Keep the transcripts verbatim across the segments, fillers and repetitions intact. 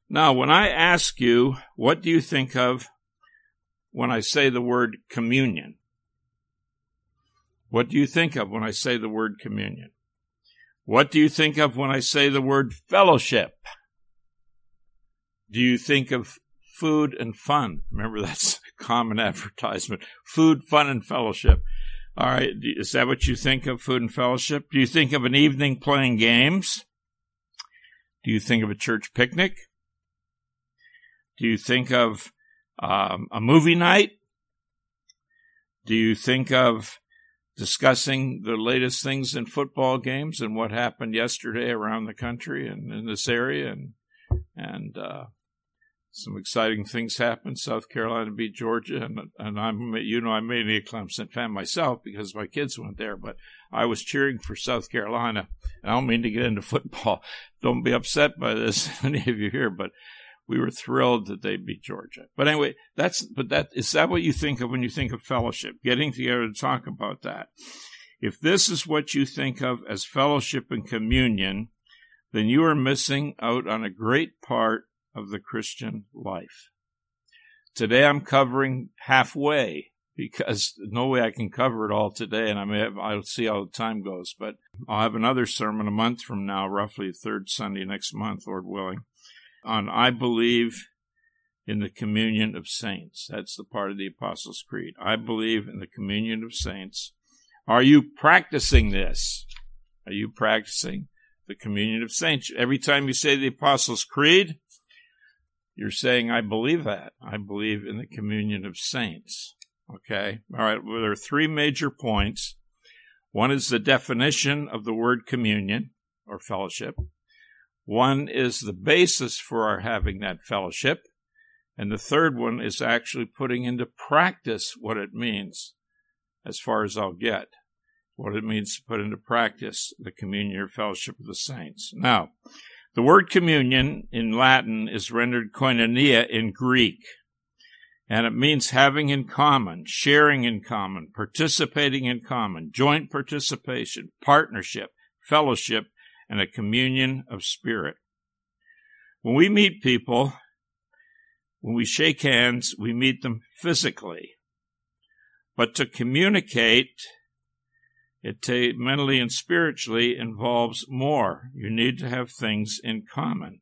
Now, when I ask you, what do you think of when I say the word communion? What do you think of when I say the word communion? What do you think of when I say the word fellowship? Do you think of food and fun? Remember, that's a common advertisement. Food, fun, and fellowship. All right, is that what you think of, food and fellowship? Do you think of an evening playing games? Do you think of a church picnic? Do you think of um, a movie night? Do you think of discussing the latest things in football games and what happened yesterday around the country and in this area? And and uh, some exciting things happened. South Carolina beat Georgia, and and I'm you know I'm mainly a Clemson fan myself because my kids went there, but I was cheering for South Carolina. And I don't mean to get into football. Don't be upset by this, any of you here, but we were thrilled that they beat Georgia. But anyway, that's but that is that what you think of when you think of fellowship? Getting together to talk about that. If this is what you think of as fellowship and communion, then you are missing out on a great part of the Christian life. Today I'm covering halfway because no way I can cover it all today, and I may have, I'll see how the time goes. But I'll have another sermon a month from now, roughly the third Sunday next month, Lord willing, on I believe in the communion of saints. That's the part of the Apostles' Creed. I believe in the communion of saints. Are you practicing this? Are you practicing the communion of saints? Every time you say the Apostles' Creed, you're saying, I believe that. I believe in the communion of saints. Okay? All right, well, there are three major points. One is the definition of the word communion or fellowship. One is the basis for our having that fellowship. And the third one is actually putting into practice what it means, as far as I'll get, what it means to put into practice the communion or fellowship of the saints. Now, the word communion in Latin is rendered koinonia in Greek, and it means having in common, sharing in common, participating in common, joint participation, partnership, fellowship, and a communion of spirit. When we meet people, when we shake hands, we meet them physically. But to communicate, it ta- mentally and spiritually involves more. You need to have things in common.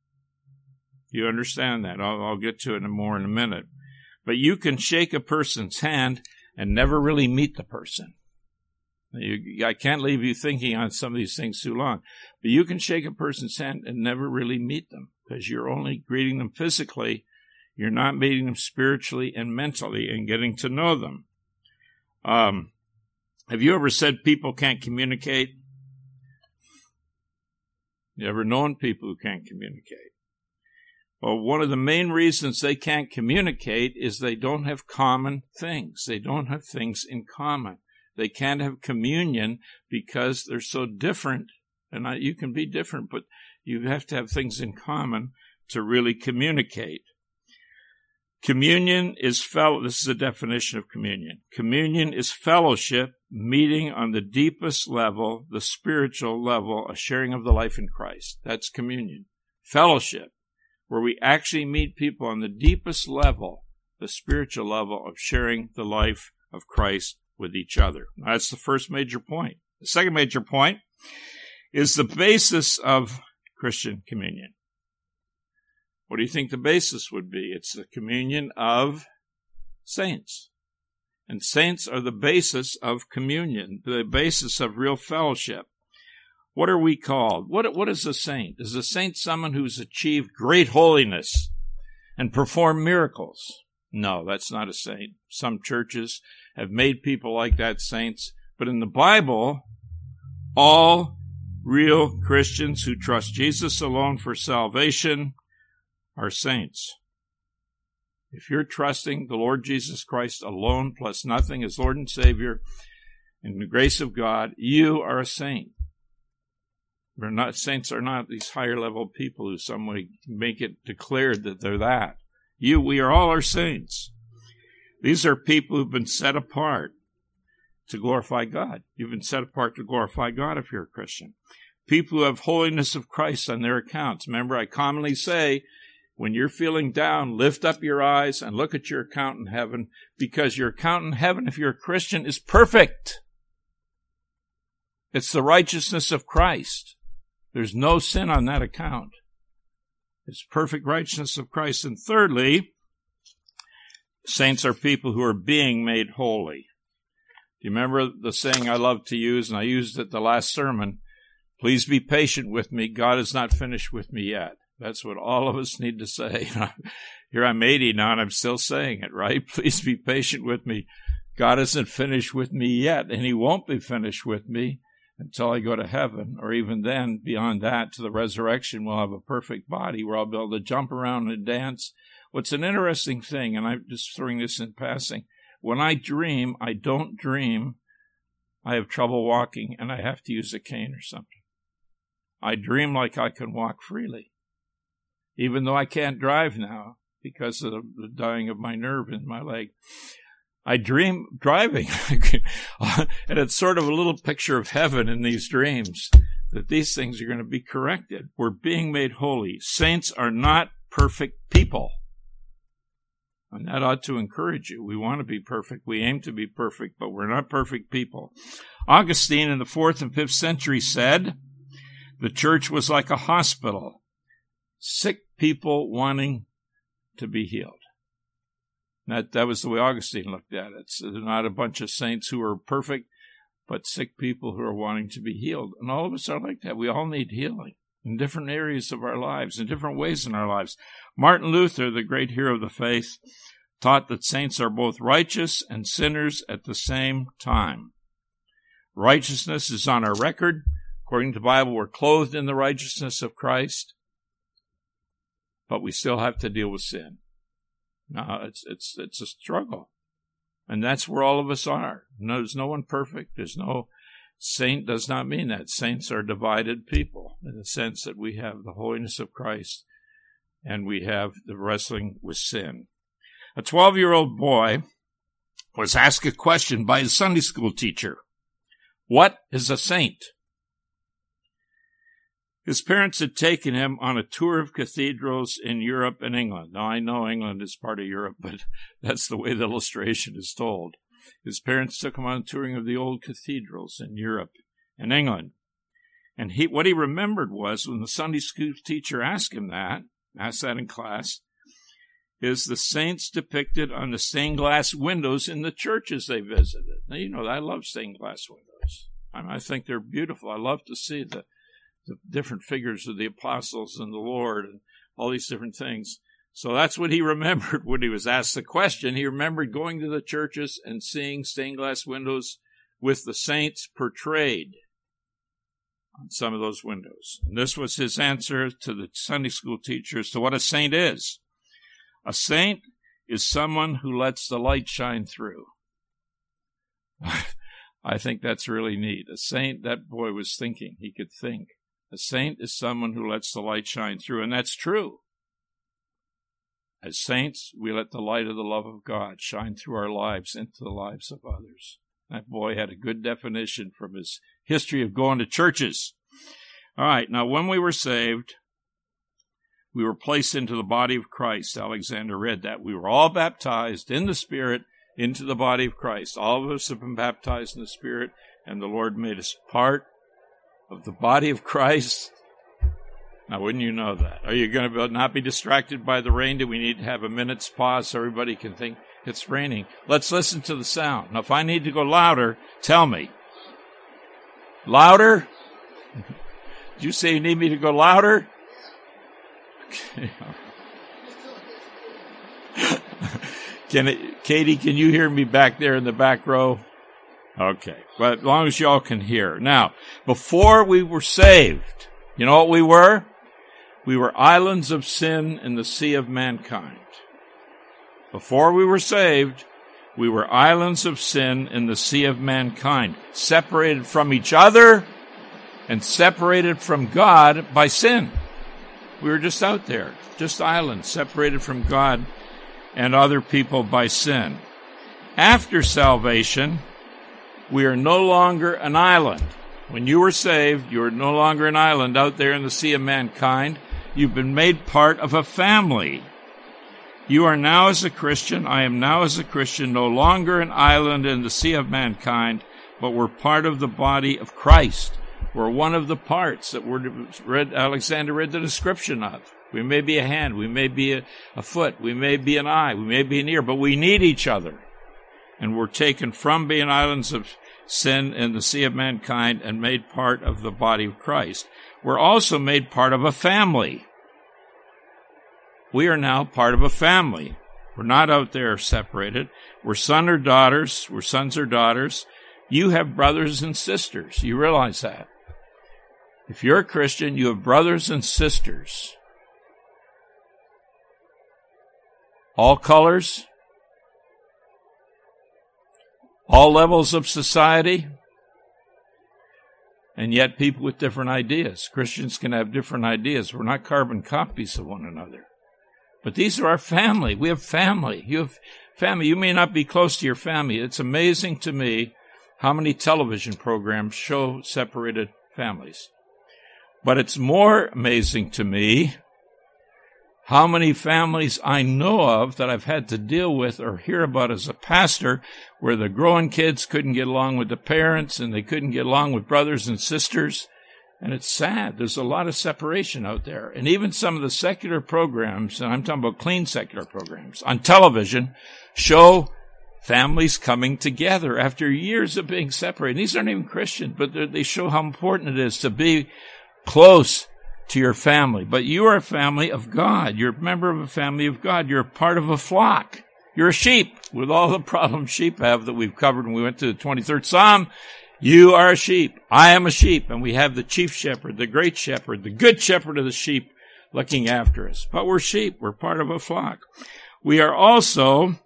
You understand that? I'll, I'll get to it more in a minute. But you can shake a person's hand and never really meet the person. You, I can't leave you thinking on some of these things too long. But you can shake a person's hand and never really meet them because you're only greeting them physically. You're not meeting them spiritually and mentally and getting to know them. Um, have you ever said people can't communicate? You ever known people who can't communicate? Well, one of the main reasons they can't communicate is they don't have common things. They don't have things in common. They can't have communion because they're so different. And I, you can be different, but you have to have things in common to really communicate. Communion is fellow. This is a definition of communion. Communion is fellowship, meeting on the deepest level, the spiritual level, a sharing of the life in Christ. That's communion. Fellowship, where we actually meet people on the deepest level, the spiritual level of sharing the life of Christ with each other. That's the first major point. The second major point is the basis of Christian communion. What do you think the basis would be? It's the communion of saints. And saints are the basis of communion, the basis of real fellowship. What are we called? What, what is a saint? Is a saint someone who's achieved great holiness and performed miracles? No, that's not a saint. Some churches have made people like that saints. But in the Bible, all real Christians who trust Jesus alone for salvation are saints. If you're trusting the Lord Jesus Christ alone plus nothing as Lord and Savior in the grace of God, you are a saint. We're not, saints are not these higher level people who some way make it declared that they're that. You, we are all our saints. These are people who've been set apart to glorify God. You've been set apart to glorify God if you're a Christian. People who have holiness of Christ on their accounts. Remember, I commonly say, When you're feeling down, lift up your eyes and look at your account in heaven, because your account in heaven, if you're a Christian, is perfect. It's the righteousness of Christ. There's no sin on that account. It's perfect righteousness of Christ. And thirdly, saints are people who are being made holy. Do you remember the saying I love to use, and I used it the last sermon? Please be patient with me. God is not finished with me yet. That's what all of us need to say. Here I'm eighty now, and I'm still saying it, right? Please be patient with me. God isn't finished with me yet, and he won't be finished with me until I go to heaven, or even then, beyond that, to the resurrection, we'll have a perfect body where I'll be able to jump around and dance. What's an interesting thing, and I'm just throwing this in passing, when I dream, I don't dream I have trouble walking and I have to use a cane or something. I dream like I can walk freely, even though I can't drive now because of the dying of my nerve in my leg. I dream driving, and it's sort of a little picture of heaven in these dreams, that these things are going to be corrected. We're being made holy. Saints are not perfect people. And that ought to encourage you. We want to be perfect. We aim to be perfect, but we're not perfect people. Augustine in the fourth and fifth century said, the church was like a hospital, sick people wanting to be healed. That, that was the way Augustine looked at it. So they're not a bunch of saints who are perfect, but sick people who are wanting to be healed. And all of us are like that. We all need healing in different areas of our lives, in different ways in our lives. Martin Luther, the great hero of the faith, taught that saints are both righteous and sinners at the same time. Righteousness is on our record. According to the Bible, we're clothed in the righteousness of Christ, but we still have to deal with sin. No, it's it's it's a struggle, and that's where all of us are. No, there's no one perfect. There's no saint. Does not mean that saints are divided people in the sense that we have the holiness of Christ and we have the wrestling with sin. A twelve-year-old boy was asked a question by his Sunday school teacher: "What is a saint?" His parents had taken him on a tour of cathedrals in Europe and England. Now, I know England is part of Europe, but that's the way the illustration is told. His parents took him on a touring of the old cathedrals in Europe and England. And he, what he remembered was, when the Sunday school teacher asked him that, asked that in class, is the saints depicted on the stained glass windows in the churches they visited. Now, you know, I love stained glass windows. I, mean, I think they're beautiful. I love to see the the different figures of the apostles and the Lord and all these different things. So that's what he remembered when he was asked the question. He remembered going to the churches and seeing stained glass windows with the saints portrayed on some of those windows. And this was his answer to the Sunday school teachers to what a saint is. A saint is someone who lets the light shine through. I think that's really neat. A saint, that boy was thinking. He could think. A saint is someone who lets the light shine through, and that's true. As saints, we let the light of the love of God shine through our lives into the lives of others. That boy had a good definition from his history of going to churches. All right, now when we were saved, we were placed into the body of Christ. Alexander read that. We were all baptized in the Spirit into the body of Christ. All of us have been baptized in the Spirit, and the Lord made us part of the body of Christ. Now, wouldn't you know that? Are you going to not be distracted by the rain? Do we need to have a minute's pause so everybody can think it's raining? Let's listen to the sound. Now, if I need to go louder, tell me. Louder? Did you say you need me to go louder? Okay. Can it, Katie, can you hear me back there in the back row? Okay, but as long as y'all can hear. Now, before we were saved, you know what we were? We were islands of sin in the sea of mankind. Before we were saved, we were islands of sin in the sea of mankind, separated from each other and separated from God by sin. We were just out there, just islands, separated from God and other people by sin. After salvation, we are no longer an island. When you were saved, you were no longer an island out there in the sea of mankind. You've been made part of a family. You are now as a Christian, I am now as a Christian, no longer an island in the sea of mankind, but we're part of the body of Christ. We're one of the parts that we're read, Alexander read the description of. We may be a hand, we may be a, a foot, we may be an eye, we may be an ear, but we need each other. And we're taken from being islands of sin in the sea of mankind and made part of the body of Christ. We're also made part of a family. We are now part of a family. We're not out there separated. We're sons or daughters. We're sons or daughters. You have brothers and sisters. You realize that. If you're a Christian, you have brothers and sisters. All colors, all levels of society, and yet people with different ideas. Christians can have different ideas. We're not carbon copies of one another. But these are our family. We have family. You have family. You may not be close to your family. It's amazing to me how many television programs show separated families. But it's more amazing to me how many families I know of that I've had to deal with or hear about as a pastor where the growing kids couldn't get along with the parents and they couldn't get along with brothers and sisters. And it's sad. There's a lot of separation out there. And even some of the secular programs, and I'm talking about clean secular programs, on television show families coming together after years of being separated. These aren't even Christian, but they show how important it is to be close to your family. But you are a family of God. You're a member of a family of God. You're a part of a flock. You're a sheep with all the problems sheep have that we've covered when we went to the twenty-third Psalm. You are a sheep. I am a sheep. And we have the chief shepherd, the great shepherd, the good shepherd of the sheep looking after us. But we're sheep. We're part of a flock. We are also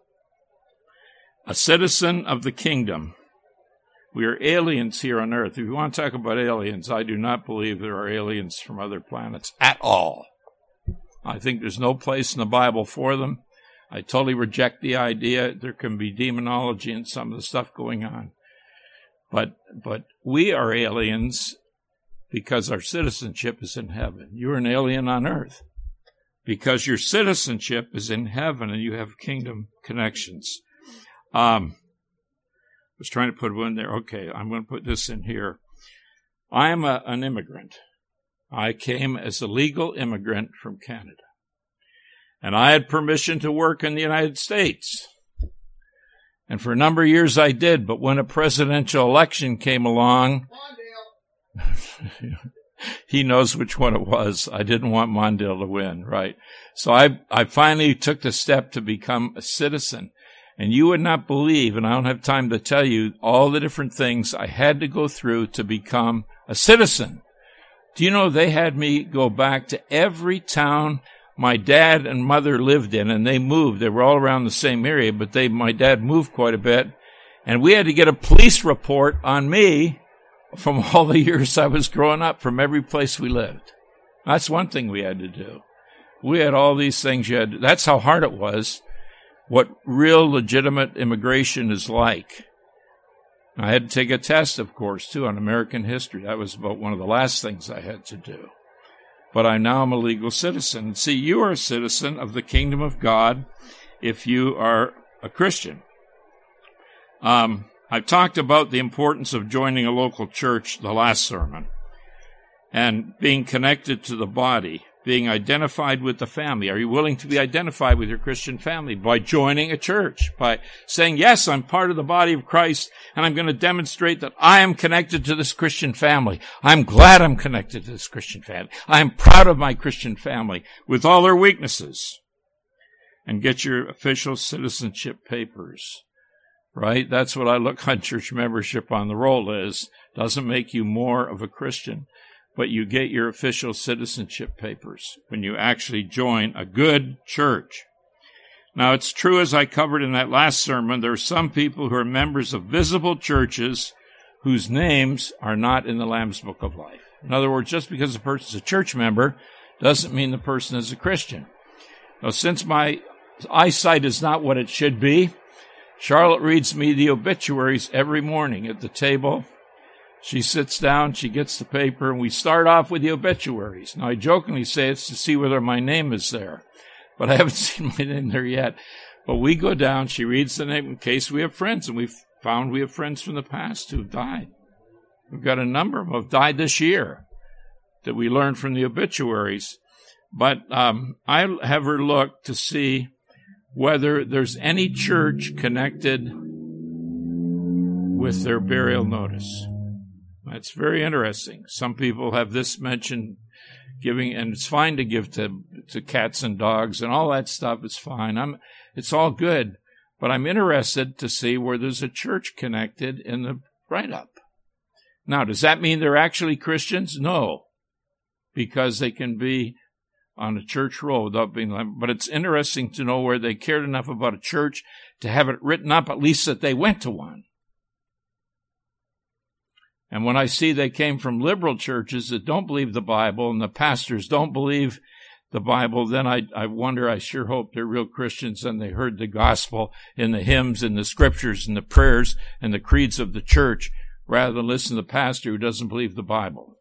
a citizen of the kingdom. We are aliens here on earth. If you want to talk about aliens, I do not believe there are aliens from other planets at all. I think there's no place in the Bible for them. I totally reject the idea there can be demonology and some of the stuff going on. But but we are aliens because our citizenship is in heaven. You're an alien on earth because your citizenship is in heaven and you have kingdom connections. Um, I was trying to put one there. Okay, I'm going to put this in here. I am a, an immigrant. I came as a legal immigrant from Canada. And I had permission to work in the United States. And for a number of years I did, but when a presidential election came along, he knows which one it was. I didn't want Mondale to win, right? So I, I finally took the step to become a citizen. And you would not believe, and I don't have time to tell you, all the different things I had to go through to become a citizen. Do you know they had me go back to every town my dad and mother lived in, and they moved. They were all around the same area, but they, my dad moved quite a bit. And we had to get a police report on me from all the years I was growing up, from every place we lived. That's one thing we had to do. We had all these things you had to, that's how hard it was, what real legitimate immigration is like. I had to take a test, of course, too, on American history. That was about one of the last things I had to do. But I now am a legal citizen. See, you are a citizen of the kingdom of God if you are a Christian. Um, I've talked about the importance of joining a local church the last sermon and being connected to the body, being identified with the family. Are you willing to be identified with your Christian family by joining a church, by saying, yes, I'm part of the body of Christ, and I'm going to demonstrate that I am connected to this Christian family. I'm glad I'm connected to this Christian family. I'm proud of my Christian family with all their weaknesses. And get your official citizenship papers, right? That's what I look on church membership on the roll is. Doesn't make you more of a Christian. But you get your official citizenship papers when you actually join a good church. Now, it's true, as I covered in that last sermon, there are some people who are members of visible churches whose names are not in the Lamb's Book of Life. In other words, just because a person's a church member doesn't mean the person is a Christian. Now, since my eyesight is not what it should be, Charlotte reads me the obituaries every morning at the table. She sits down, she gets the paper, and we start off with the obituaries. Now, I jokingly say it's to see whether my name is there, but I haven't seen my name there yet. But we go down, she reads the name in case we have friends, and we've found we have friends from the past who've died. We've got a number of them who have died this year that we learned from the obituaries. But um, I have her look to see whether there's any church connected with their burial notice. That's very interesting. Some people have this mentioned giving, and it's fine to give to to cats and dogs and all that stuff. It's fine. I'm. It's all good, but I'm interested to see where there's a church connected in the write-up. Now, does that mean they're actually Christians? No, because they can be on a church roll without being. But it's interesting to know where they cared enough about a church to have it written up, at least that they went to one. And when I see they came from liberal churches that don't believe the Bible and the pastors don't believe the Bible, then I, I wonder, I sure hope they're real Christians and they heard the gospel in the hymns and the scriptures and the prayers and the creeds of the church rather than listen to the pastor who doesn't believe the Bible.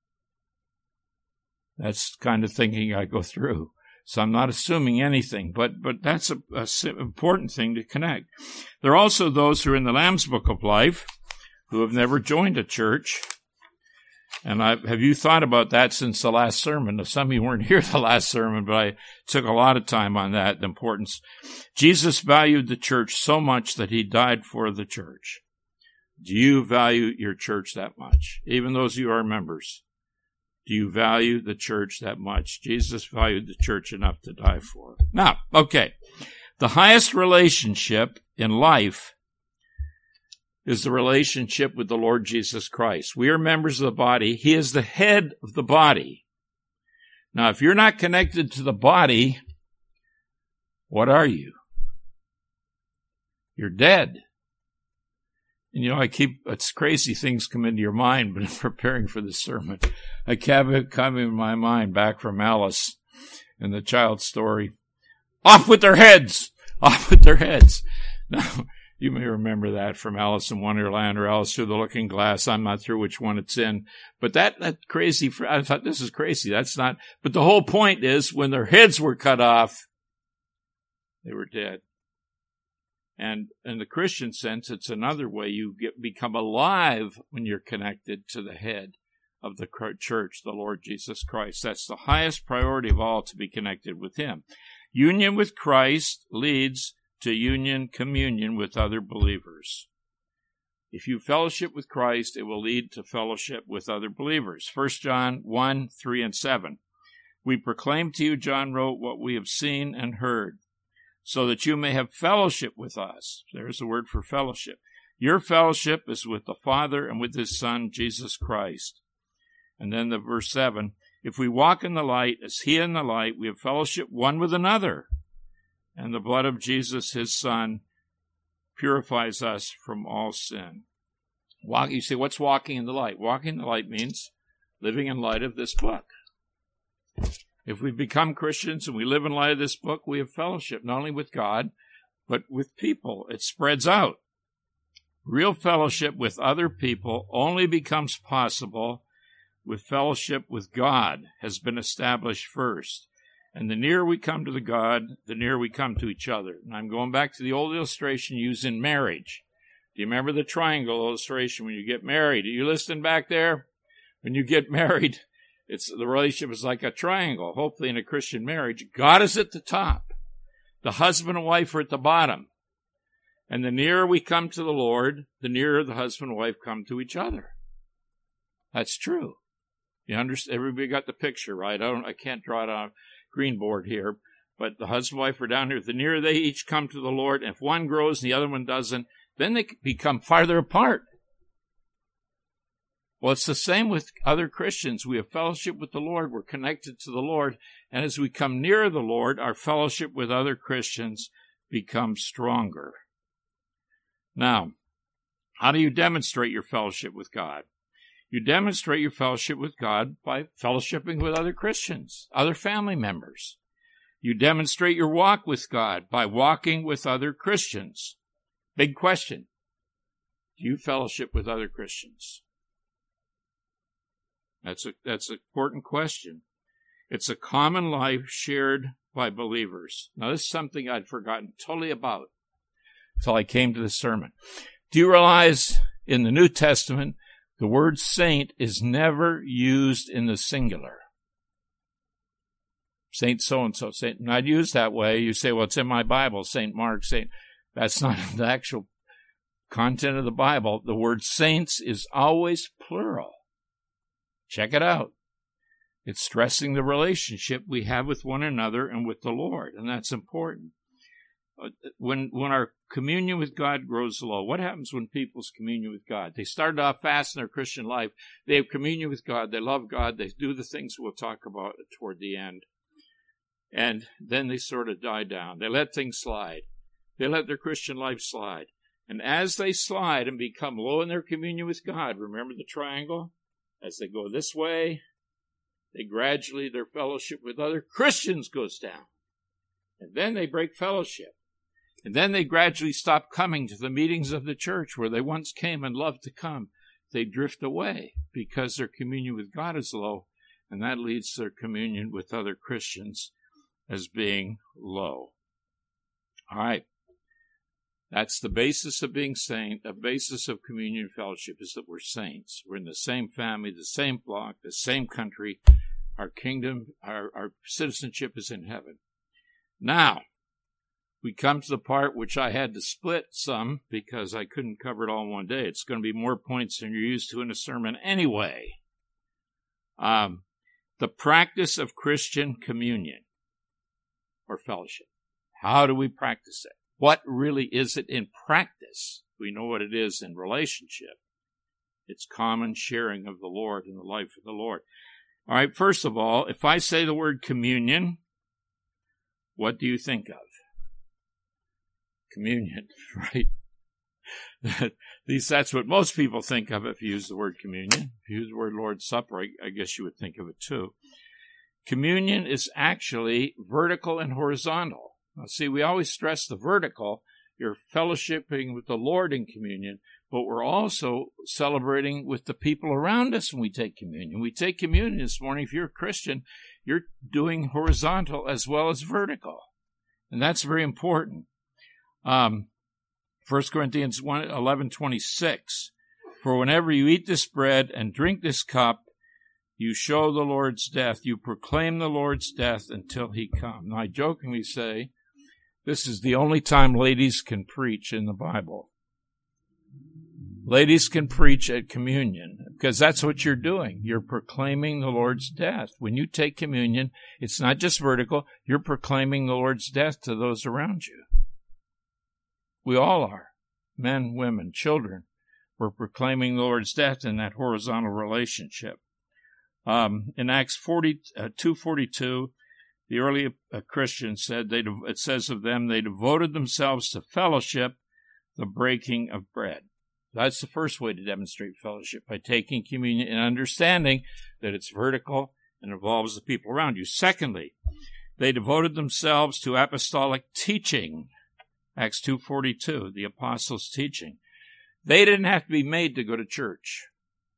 That's the kind of thinking I go through. So I'm not assuming anything, but but that's an important thing to connect. There are also those who are in the Lamb's Book of Life who have never joined a church. And I, have you thought about that since the last sermon? Some of you weren't here the last sermon, but I took a lot of time on that, the importance. Jesus valued the church so much that he died for the church. Do you value your church that much? Even those of you who are members. Do you value the church that much? Jesus valued the church enough to die for it. Now, okay. The highest relationship in life is the relationship with the Lord Jesus Christ. We are members of the body. He is the head of the body. Now, if you're not connected to the body, what are you? You're dead. And you know, I keep, it's crazy things come into your mind, but in preparing for this sermon, I kept coming in my mind back from Alice and the child's story. Off with their heads! Off with their heads! Now, you may remember that from Alice in Wonderland or Alice Through the Looking Glass. I'm not through which one it's in. But that, that crazy, I thought this is crazy. That's not, but the whole point is when their heads were cut off, they were dead. And in the Christian sense, it's another way you get, become alive when you're connected to the head of the church, the Lord Jesus Christ. That's the highest priority of all, to be connected with him. Union with Christ leads to union, communion with other believers. If you fellowship with Christ, it will lead to fellowship with other believers. First John one, three, and seven. We proclaim to you, John wrote, what we have seen and heard, so that you may have fellowship with us. There's the word for fellowship. Your fellowship is with the Father and with his Son, Jesus Christ. And then the verse seven, if we walk in the light as he in the light, we have fellowship one with another. And the blood of Jesus, his Son, purifies us from all sin. Walk, you say, what's walking in the light? Walking in the light means living in light of this book. If we become Christians and we live in light of this book, we have fellowship, not only with God, but with people. It spreads out. Real fellowship with other people only becomes possible with fellowship with God has been established first. And the nearer we come to the God, the nearer we come to each other. And I'm going back to the old illustration used in marriage. Do you remember the triangle illustration when you get married? Are you listening back there? When you get married, it's the relationship is like a triangle. Hopefully in a Christian marriage, God is at the top. The husband and wife are at the bottom. And the nearer we come to the Lord, the nearer the husband and wife come to each other. That's true. You understand? Everybody got the picture, right? I don't. I can't draw it on a green board here, but the husband and wife are down here. The nearer they each come to the Lord, and if one grows and the other one doesn't, then they become farther apart. Well, it's the same with other Christians. We have fellowship with the Lord. We're connected to the Lord. And as we come nearer the Lord, our fellowship with other Christians becomes stronger. Now, how do you demonstrate your fellowship with God? You demonstrate your fellowship with God by fellowshipping with other Christians, other family members. You demonstrate your walk with God by walking with other Christians. Big question. Do you fellowship with other Christians? That's a that's an important question. It's a common life shared by believers. Now, this is something I'd forgotten totally about until I came to this sermon. Do you realize in the New Testament, the word saint is never used in the singular? Saint so-and-so, saint, not used that way. You say, well, it's in my Bible, Saint Mark, Saint. That's not the actual content of the Bible. The word saints is always plural. Check it out. It's stressing the relationship we have with one another and with the Lord, and that's important. When when our communion with God grows low, what happens when people's communion with God? They started off fast in their Christian life. They have communion with God. They love God. They do the things we'll talk about toward the end. And then they sort of die down. They let things slide. They let their Christian life slide. And as they slide and become low in their communion with God, remember the triangle? As they go this way, they gradually, their fellowship with other Christians goes down. And then they break fellowship. And then they gradually stop coming to the meetings of the church where they once came and loved to come. They drift away because their communion with God is low, and that leads to their communion with other Christians as being low. All right. That's the basis of being saint. The basis of communion fellowship is that we're saints. We're in the same family, the same flock, the same country. Our kingdom, our, our citizenship is in heaven. Now, we come to the part which I had to split some because I couldn't cover it all in one day. It's going to be more points than you're used to in a sermon anyway. Um, the practice of Christian communion or fellowship. How do we practice it? What really is it in practice? We know what it is in relationship. It's common sharing of the Lord and the life of the Lord. All right, first of all, if I say the word communion, what do you think of? Communion, right? At least that's what most people think of if you use the word communion. If you use the word Lord's Supper, I, I guess you would think of it too. Communion is actually vertical and horizontal. Now, see, we always stress the vertical. You're fellowshipping with the Lord in communion, but we're also celebrating with the people around us when we take communion. We take communion this morning. If you're a Christian, you're doing horizontal as well as vertical, and that's very important. Um, First Corinthians eleven twenty-six, for whenever you eat this bread and drink this cup, you show the Lord's death. You proclaim the Lord's death until he come. Now, I jokingly say, this is the only time ladies can preach in the Bible. Ladies can preach at communion because that's what you're doing. You're proclaiming the Lord's death. When you take communion, it's not just vertical. You're proclaiming the Lord's death to those around you. We all are. Men, women, children. We're proclaiming the Lord's death in that horizontal relationship. Um, in Acts two forty-two, the early uh, Christians said, they, it says of them, they devoted themselves to fellowship, the breaking of bread. That's the first way to demonstrate fellowship, by taking communion and understanding that it's vertical and involves the people around you. Secondly, they devoted themselves to apostolic teaching. Acts two forty-two, the apostles' teaching. They didn't have to be made to go to church.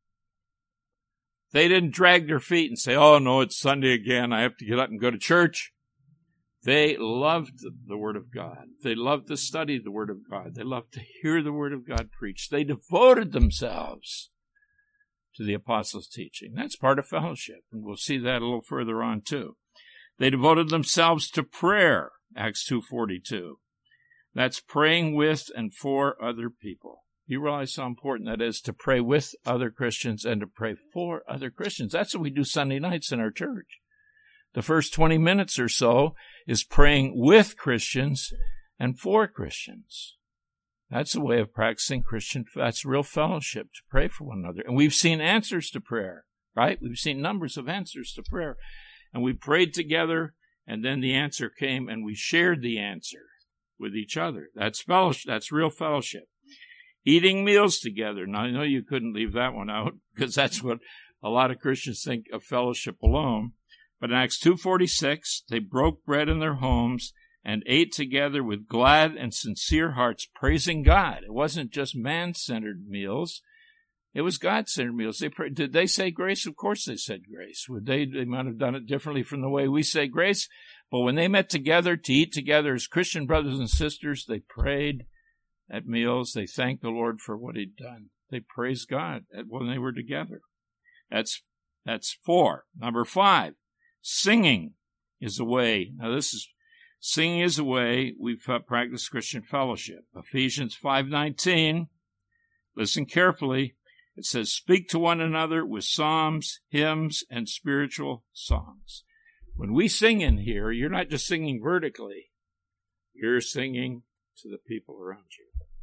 They didn't drag their feet and say, oh, no, it's Sunday again. I have to get up and go to church. They loved the Word of God. They loved to study the Word of God. They loved to hear the Word of God preached. They devoted themselves to the apostles' teaching. That's part of fellowship, and we'll see that a little further on, too. They devoted themselves to prayer, Acts two forty-two. That's praying with and for other people. You realize how important that is to pray with other Christians and to pray for other Christians. That's what we do Sunday nights in our church. The first twenty minutes or so is praying with Christians and for Christians. That's a way of practicing Christian, that's real fellowship, to pray for one another. And we've seen answers to prayer, right? We've seen numbers of answers to prayer. And we prayed together, and then the answer came, and we shared the answer with each other. That's fellowship. That's real fellowship. Eating meals together. Now, I know you couldn't leave that one out, because that's what a lot of Christians think of fellowship alone. But in Acts two forty-six, they broke bread in their homes and ate together with glad and sincere hearts, praising God. It wasn't just man-centered meals. It was God-centered meals. They prayed. Did they say grace? Of course they said grace. Would they, they might have done it differently from the way we say grace. But when they met together to eat together as Christian brothers and sisters, they prayed at meals. They thanked the Lord for what he'd done. They praised God when they were together. That's, that's four. Number five, singing is a way. Now this is, singing is a way we've practiced Christian fellowship. Ephesians five nineteen, listen carefully. It says, speak to one another with psalms, hymns, and spiritual songs. When we sing in here, you're not just singing vertically. You're singing to the people around you.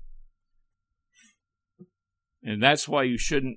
And that's why you shouldn't,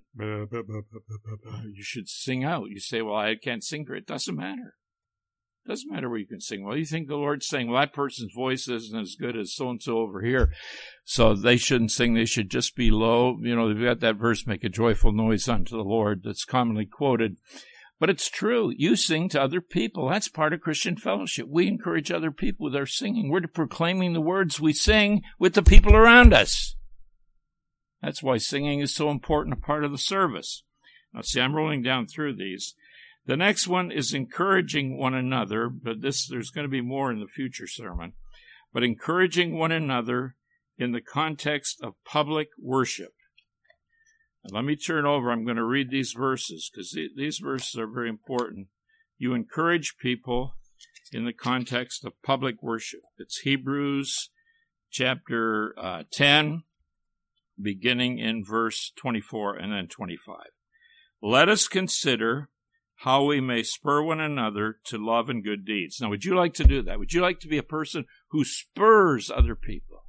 you should sing out. You say, well, I can't sing. It doesn't matter. It doesn't matter where you can sing. Well, you think the Lord's saying, well, that person's voice isn't as good as so-and-so over here, so they shouldn't sing. They should just be low. You know, they've got that verse, make a joyful noise unto the Lord, that's commonly quoted. But it's true. You sing to other people. That's part of Christian fellowship. We encourage other people with our singing. We're proclaiming the words we sing with the people around us. That's why singing is so important a part of the service. Now, see, I'm rolling down through these. The next one is encouraging one another, but this there's going to be more in the future sermon. But encouraging one another in the context of public worship. And let me turn over. I'm going to read these verses because these verses are very important. You encourage people in the context of public worship. It's Hebrews chapter uh, ten, beginning in verse twenty-four and then twenty-five. Let us consider how we may spur one another to love and good deeds. Now, would you like to do that? Would you like to be a person who spurs other people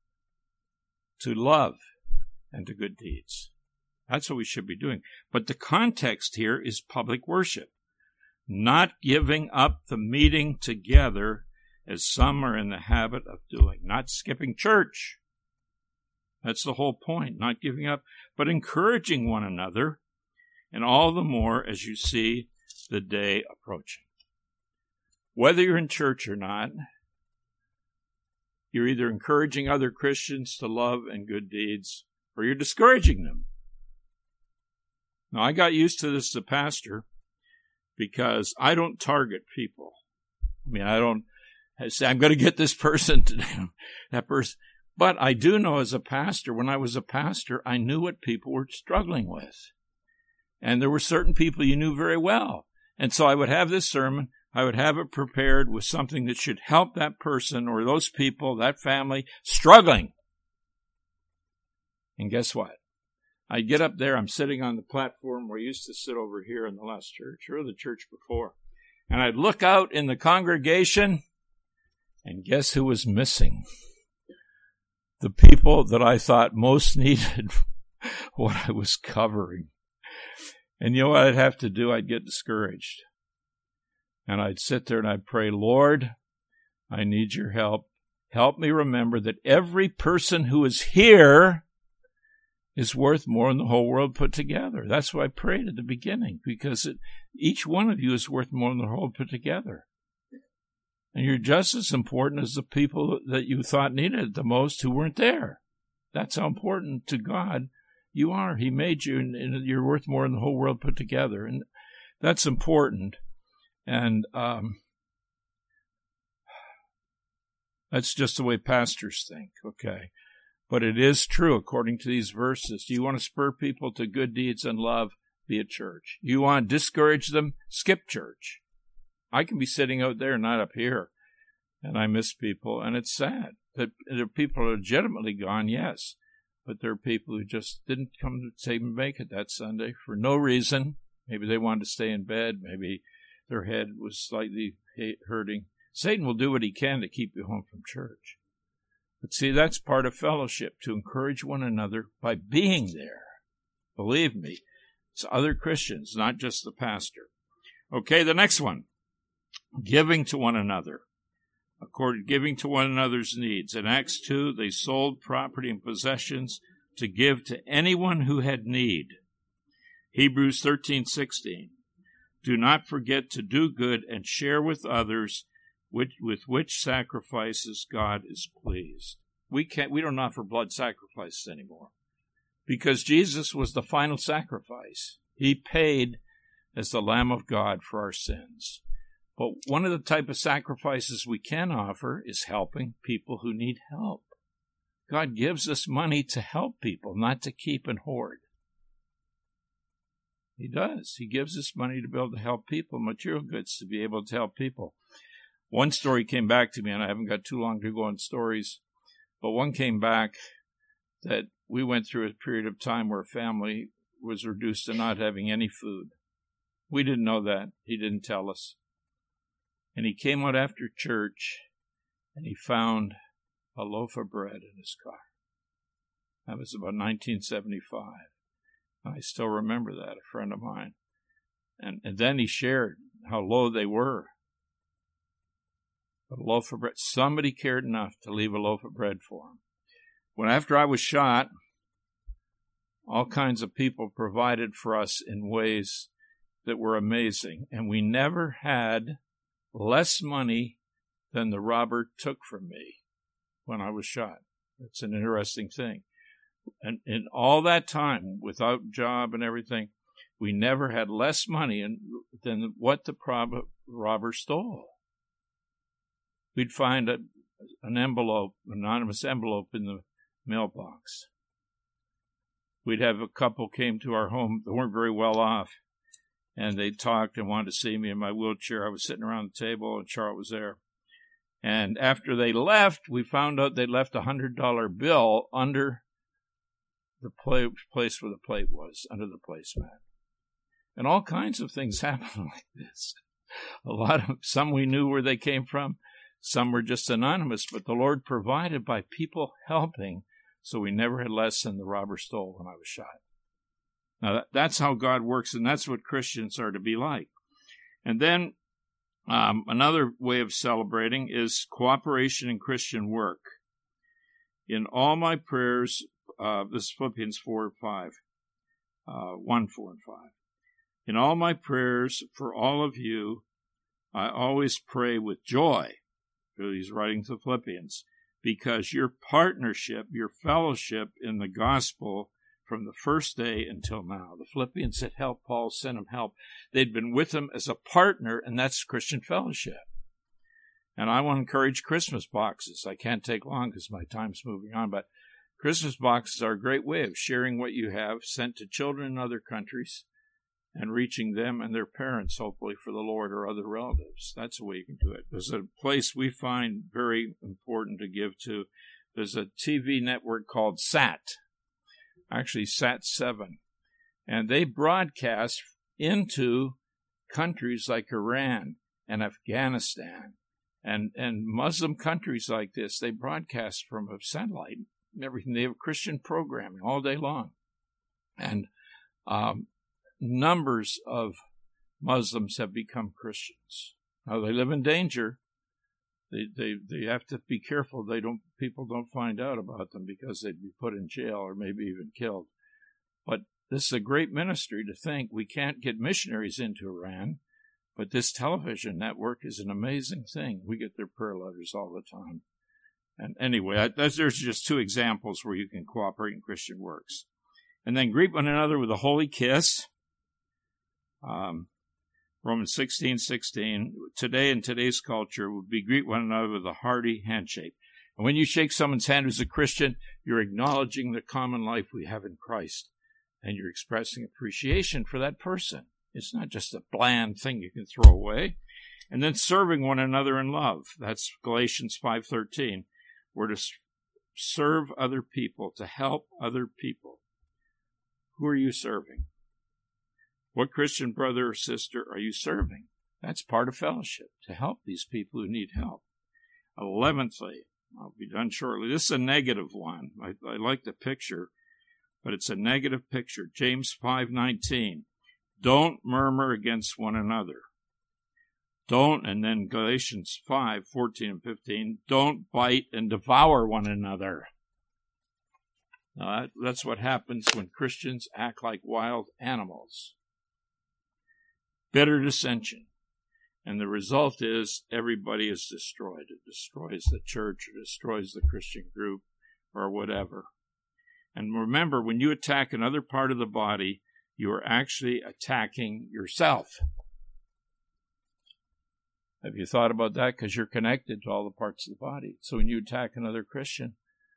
to love and to good deeds? That's what we should be doing. But the context here is public worship, not giving up the meeting together as some are in the habit of doing, not skipping church. That's the whole point, not giving up, but encouraging one another, and all the more as you see the day approaching. Whether you're in church or not, you're either encouraging other Christians to love and good deeds, or you're discouraging them. Now, I got used to this as a pastor because I don't target people. I mean, I don't I say, I'm going to get this person to that person. But I do know as a pastor, when I was a pastor, I knew what people were struggling with. And there were certain people you knew very well. And so I would have this sermon, I would have it prepared with something that should help that person or those people, that family, struggling. And guess what? I get up there, I'm sitting on the platform where I used to sit over here in the last church, or the church before. And I'd look out in the congregation, and guess who was missing? The people that I thought most needed what I was covering. And you know what I'd have to do? I'd get discouraged. And I'd sit there and I'd pray, Lord, I need your help. Help me remember that every person who is here is worth more than the whole world put together. That's what I prayed at the beginning, because it, each one of you is worth more than the whole put together. And you're just as important as the people that you thought needed it the most who weren't there. That's how important to God you are. He made you, and, and you're worth more than the whole world put together. And that's important. And um, that's just the way pastors think, okay? But it is true according to these verses. Do you want to spur people to good deeds and love? Be at church. You want to discourage them? Skip church. I can be sitting out there, not up here, and I miss people, and it's sad that there are people legitimately gone, yes, but there are people who just didn't come to even make it that Sunday for no reason. Maybe they wanted to stay in bed. Maybe their head was slightly hurting. Satan will do what he can to keep you home from church. But see, that's part of fellowship, to encourage one another by being there. Believe me, it's other Christians, not just the pastor. Okay, the next one. Giving to one another, according giving to one another's needs. In Acts two, they sold property and possessions to give to anyone who had need. Hebrews thirteen sixteen. Do not forget to do good and share with others which, with which sacrifices God is pleased. We can't. We don't offer blood sacrifices anymore. because Jesus was the final sacrifice. He paid as the Lamb of God for our sins. But one of the type of sacrifices we can offer is helping people who need help. God gives us money to help people, not to keep and hoard. He does. He gives us money to be able to help people, material goods to be able to help people. One story came back to me, and I haven't got too long to go on stories, but one came back that we went through a period of time where a family was reduced to not having any food. We didn't know that. He didn't tell us. And he came out after church, and he found a loaf of bread in his car. That was about nineteen seventy-five. I still remember that, a friend of mine. And, and then he shared how low they were. But a loaf of bread, somebody cared enough to leave a loaf of bread for him. When after I was shot, all kinds of people provided for us in ways that were amazing. And we never had less money than the robber took from me when I was shot. It's an interesting thing. And in all that time, without job and everything, we never had less money in, than what the prob- robber stole. We'd find a, an envelope, an anonymous envelope in the mailbox. We'd have a couple came to our home that weren't very well off, and they talked and wanted to see me in my wheelchair. I was sitting around the table, and Charlotte was there. And after they left, we found out they left a one hundred dollar bill under the play, place where the plate was, under the placemat. And all kinds of things happen like this. A lot of, some we knew where they came from. Some were just anonymous, but the Lord provided by people helping, so we never had less than the robber stole when I was shot. Now, that, that's how God works, and that's what Christians are to be like. And then um, another way of celebrating is cooperation in Christian work. In all my prayers, uh, this is Philippians four and five, uh, one, four, and five. In all my prayers for all of you, I always pray with joy. He's writing to Philippians, because your partnership, your fellowship in the gospel from the first day until now. The Philippians had helped Paul, sent him help. They'd been with him as a partner, and that's Christian fellowship. And I want to encourage Christmas boxes. I can't take long because my time's moving on, but Christmas boxes are a great way of sharing what you have sent to children in other countries and reaching them and their parents, hopefully, for the Lord or other relatives. That's a way you can do it. There's a place we find very important to give to. There's a T V network called SAT, actually SAT seven, and they broadcast into countries like Iran and Afghanistan and, and Muslim countries like this. They broadcast from a satellite and everything. They have Christian programming all day long. And um, numbers of Muslims have become Christians. Now, they live in danger. They, they they have to be careful they don't people don't find out about them, because they'd be put in jail or maybe even killed. But this is a great ministry to think we can't get missionaries into Iran, but this television network is an amazing thing. We get their prayer letters all the time. And anyway, I, that's, there's just two examples where you can cooperate in Christian works. And then greet one another with a holy kiss. Um, Romans sixteen sixteen, today in today's culture would be greet one another with a hearty handshake. And when you shake someone's hand who's a Christian, you're acknowledging the common life we have in Christ, and you're expressing appreciation for that person. It's not just a bland thing you can throw away. And then serving one another in love. That's Galatians five thirteen. We're to serve other people, to help other people. Who are you serving? What Christian brother or sister are you serving? That's part of fellowship, to help these people who need help. Eleventhly, I'll be done shortly. This is a negative one. I, I like the picture, but it's a negative picture. James five nineteen. Don't murmur against one another. Don't, and then Galatians five fourteen and fifteen. Don't bite and devour one another. Now that, that's what happens when Christians act like wild animals. Bitter dissension. And the result is everybody is destroyed. It destroys the church, it destroys the Christian group, or whatever. And remember, when you attack another part of the body, you are actually attacking yourself. Have you thought about that? Because you're connected to all the parts of the body. So when you attack another Christian,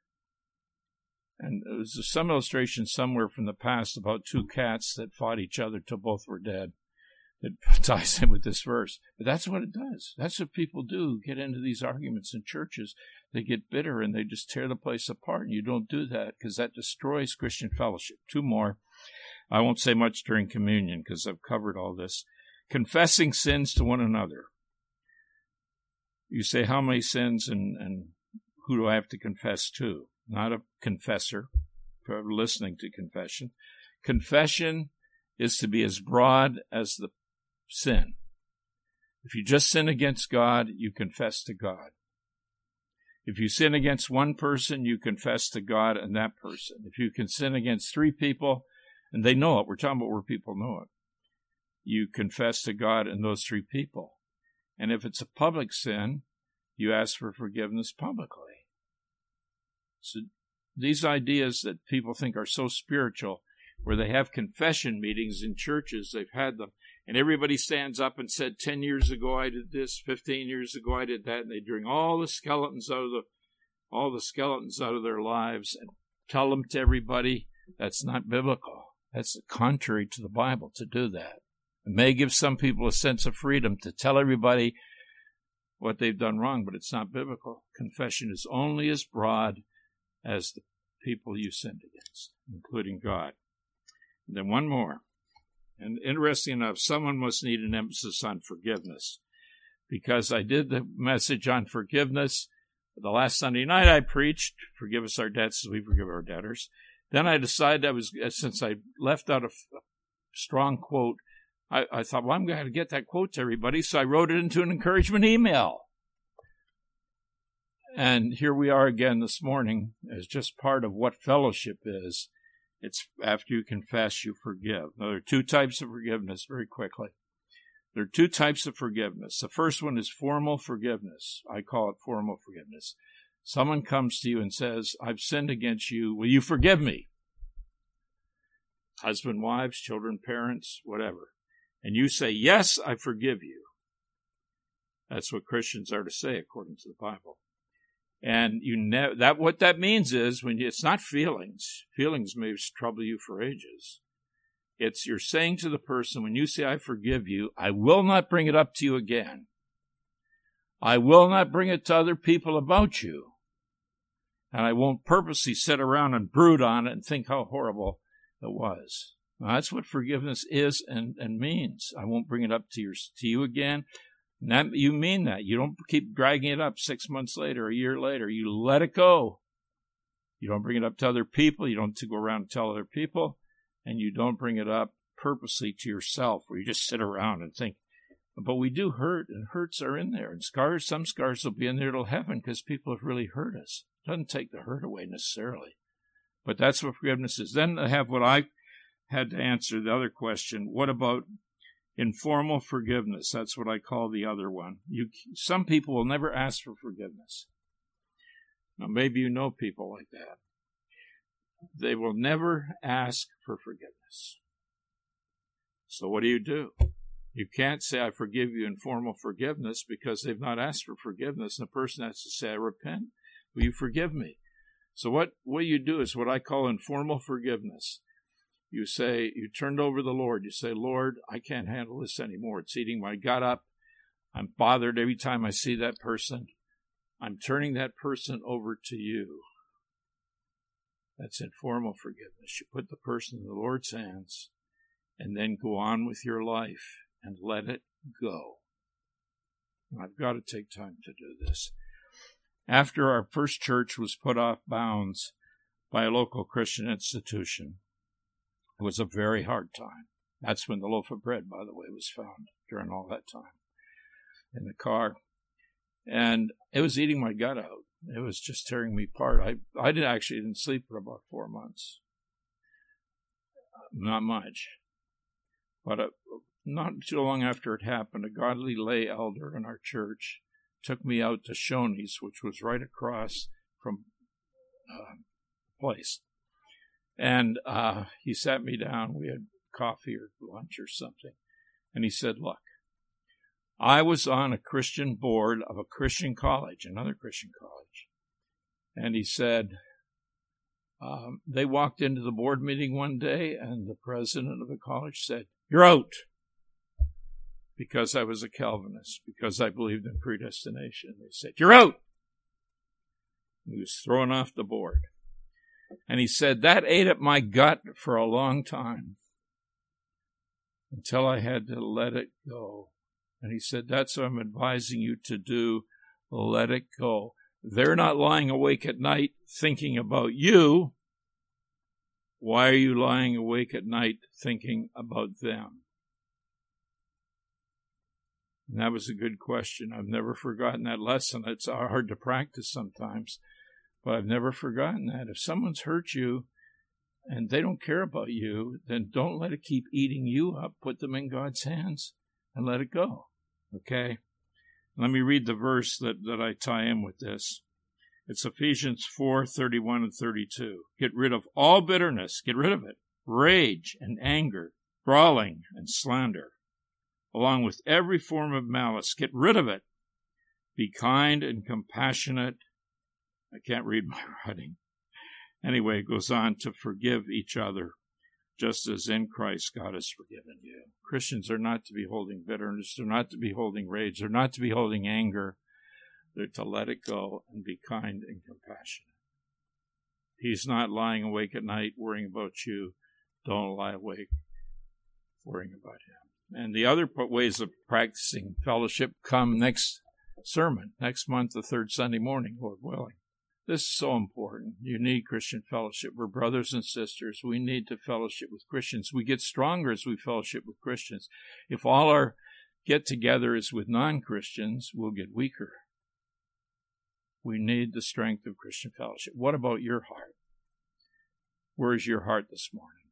and there was some illustration somewhere from the past about two cats that fought each other till both were dead. That ties in with this verse. But that's what it does. That's what people do, get into these arguments in churches. They get bitter and they just tear the place apart. And you don't do that because that destroys Christian fellowship. Two more. I won't say much during communion because I've covered all this. Confessing sins to one another. You say, how many sins and, and who do I have to confess to? Not a confessor for listening to confession. Confession is to be as broad as the sin. If you just sin against God, you confess to God. If you sin against one person, you confess to God and that person. If you can sin against three people, and they know it, we're talking about where people know it, you confess to God and those three people. And if it's a public sin, you ask for forgiveness publicly. So these ideas that people think are so spiritual, where they have confession meetings in churches, they've had them, and everybody stands up and said, ten years ago I did this, fifteen years ago I did that, and they bring all the skeletons out of the, all the skeletons out of their lives and tell them to everybody. That's not biblical. That's contrary to the Bible to do that. It may give some people a sense of freedom to tell everybody what they've done wrong, but it's not biblical. Confession is only as broad as the people you sinned against, including God. And then one more. And interesting enough, someone must need an emphasis on forgiveness, because I did the message on forgiveness. The last Sunday night I preached, forgive us our debts as we forgive our debtors. Then I decided I was, since I left out a, a strong quote, I, I thought, well, I'm going to get that quote to everybody, so I wrote it into an encouragement email. And here we are again this morning as just part of what fellowship is. It's after you confess, you forgive. Now, there are two types of forgiveness, very quickly. There are two types of forgiveness. The first one is formal forgiveness. I call it formal forgiveness. Someone comes to you and says, I've sinned against you. Will you forgive me? Husband, wives, children, parents, whatever. And you say, yes, I forgive you. That's what Christians are to say according to the Bible. And you ne- that what that means is when you, it's not feelings. Feelings may trouble you for ages. It's you're saying to the person, when you say, I forgive you, I will not bring it up to you again. I will not bring it to other people about you. And I won't purposely sit around and brood on it and think how horrible it was. Now, that's what forgiveness is and, and means. I won't bring it up to, your, to you again. And that, you mean that. You don't keep dragging it up six months later, a year later. You let it go. You don't bring it up to other people. You don't go around and tell other people. And you don't bring it up purposely to yourself, where you just sit around and think. But we do hurt, and hurts are in there. And scars, some scars will be in there till heaven because people have really hurt us. It doesn't take the hurt away necessarily. But that's what forgiveness is. Then I have what I had to answer, the other question. What about informal forgiveness? That's what I call the other one. You, some people will never ask for forgiveness. Now, maybe you know people like that. They will never ask for forgiveness. So what do you do? You can't say, I forgive you in formal forgiveness, because they've not asked for forgiveness. And the person has to say, I repent. Will you forgive me? So what, what you do is what I call informal forgiveness. You say, you turned over the Lord. You say, Lord, I can't handle this anymore. It's eating my gut up. I'm bothered every time I see that person. I'm turning that person over to you. That's informal forgiveness. You put the person in the Lord's hands and then go on with your life and let it go. And I've got to take time to do this. After our first church was put off bounds by a local Christian institution, it was a very hard time. That's when the loaf of bread, by the way, was found during all that time in the car. And it was eating my gut out. It was just tearing me apart. I, I did actually didn't sleep for about four months. Not much. But uh, not too long after it happened, a godly lay elder in our church took me out to Shoney's, which was right across from uh, the place. And uh, he sat me down. We had coffee or lunch or something. And he said, look, I was on a Christian board of a Christian college, another Christian college. And he said, um, they walked into the board meeting one day, and the president of the college said, you're out. Because I was a Calvinist, because I believed in predestination. They said, you're out. He was thrown off the board. And he said, that ate at my gut for a long time until I had to let it go. And he said, that's what I'm advising you to do. Let it go. They're not lying awake at night thinking about you. Why are you lying awake at night thinking about them? And that was a good question. I've never forgotten that lesson. It's hard to practice sometimes, but I've never forgotten that. If someone's hurt you and they don't care about you, then don't let it keep eating you up. Put them in God's hands and let it go. Okay? Let me read the verse that, that I tie in with this. It's Ephesians four, thirty-one and thirty-two. Get rid of all bitterness. Get rid of it. Rage and anger, brawling and slander, along with every form of malice. Get rid of it. Be kind and compassionate. I can't read my writing. Anyway, it goes on to forgive each other, just as in Christ God has forgiven you. Christians are not to be holding bitterness. They're not to be holding rage. They're not to be holding anger. They're to let it go and be kind and compassionate. He's not lying awake at night worrying about you. Don't lie awake worrying about him. And the other ways of practicing fellowship come next sermon, next month, the third Sunday morning, Lord willing. This is so important. You need Christian fellowship. We're brothers and sisters. We need to fellowship with Christians. We get stronger as we fellowship with Christians. If all our get-together is with non-Christians, we'll get weaker. We need the strength of Christian fellowship. What about your heart? Where is your heart this morning?